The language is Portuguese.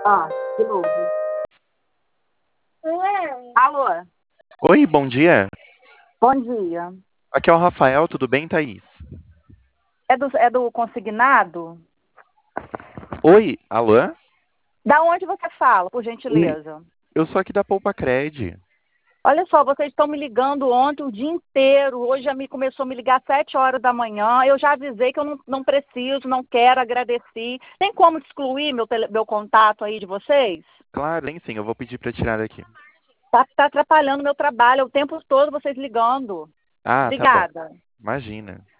De novo. Alô, Oi, bom dia. bom dia. Aqui é o Rafael, tudo bem, Thaís? É do consignado? Oi, alô? Da onde você fala, por Oi, gentileza? eu sou aqui da Poupa Cred. Olha só, vocês estão me ligando ontem o dia inteiro. Hoje já me começou a me ligar às 7 horas da manhã. Eu já avisei que eu não preciso, não quero, agradeci. Tem como excluir meu contato aí de vocês? Claro, tem sim, eu vou pedir para tirar daqui. Tá atrapalhando meu trabalho, é o tempo todo vocês ligando. Ah, tá bom. Obrigada. Imagina.